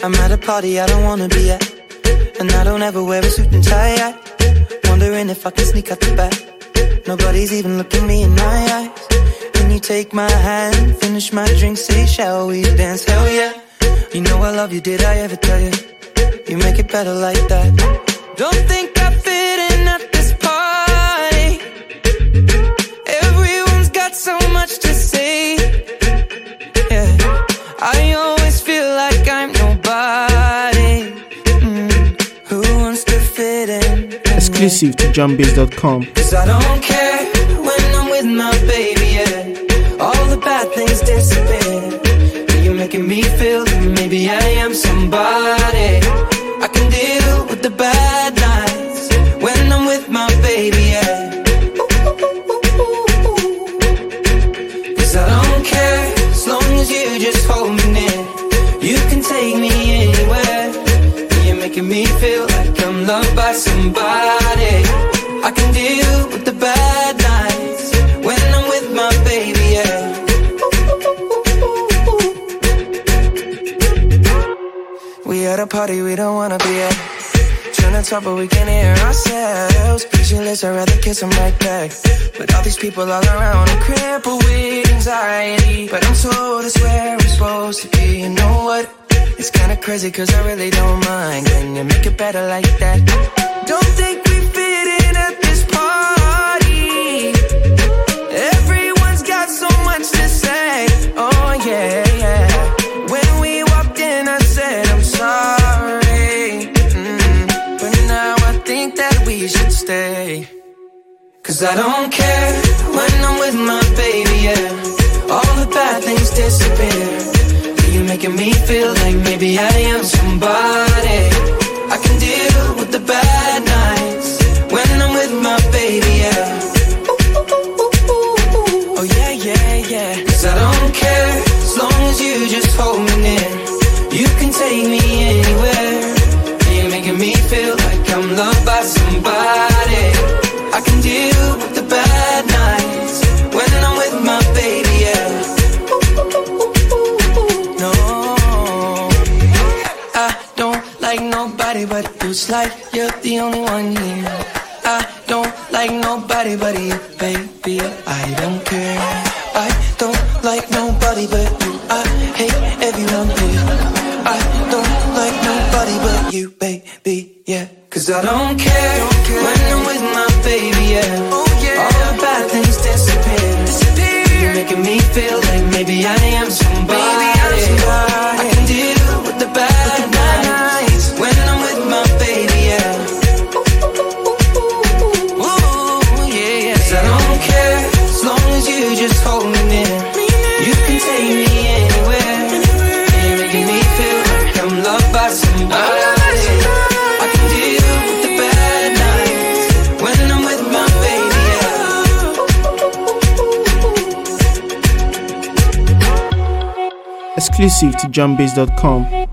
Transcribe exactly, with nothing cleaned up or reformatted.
I'm at a party I don't wanna be at, and I don't ever wear a suit and tie. I wondering if I can sneak out the back. Nobody's even looking me in my eyes. Can you take my hand, finish my drink, say shall we dance? Hell yeah. You know I love you, did I ever tell you? You make it better like that. Don't think I fit in at this party. Everyone's got so much to say. Yeah, I always feel like I'm nobody. Mm. Who wants to fit in? Exclusive to Jumbase dot com. Cause I don't care when I'm with my baby, yeah. All the bad things disappear. You're making me feel that maybe I am somebody. I can deal with the bad nights when I'm with my baby, yeah. Cause I don't care as long as you just hold me near. You can take me anywhere. You're making me feel like I'm loved by somebody. I can deal with the bad nights when I'm with my baby, yeah. We at a party we don't wanna be at. Trying to talk but we can't hear ourselves. Pictureless, I'd rather kiss them right back. But all these people all around, I'm crippled with anxiety. But I'm told it's where I'm supposed to be. You know what? It's kinda crazy cause I really don't mind. Can you make it better like that? Don't think we fit in at this party. Everyone's got so much to say. Oh yeah, yeah. When we walked in I said I'm sorry, mm. But now I think that we should stay. Cause I don't care when I'm with my baby, yeah. All the bad things disappear. You're making me feel like maybe I am somebody. I can deal with the bad nights when I'm with my baby, yeah. Oh yeah, yeah, yeah. Cause I don't care as long as you just hold me near. You can take me anywhere. You're making me feel like I'm loved by somebody. I can deal with the bad nights when I'm with my baby, yeah. No, I don't like nobody but you. It's like you're the only one here. I don't like nobody but you, baby. I don't care. I don't like nobody but you. I hate everyone here. I don't like nobody but you, baby, yeah. Cause I don't care, don't care. When I'm with my baby, yeah. Oh, yeah. All the bad things disappear. disappear. You're making me feel like maybe I am somebody. Maybe I'm somebody. I can deal with the bad, with the bad nights when I'm with my baby, yeah. Ooh, yeah, yeah. Cause I don't care as long as you just hold me near. You can take me anywhere. You're making me feel like I'm loved by somebody. I can deal with the bad nights when I'm with my baby, yeah. Exclusive to Jumbase dot com.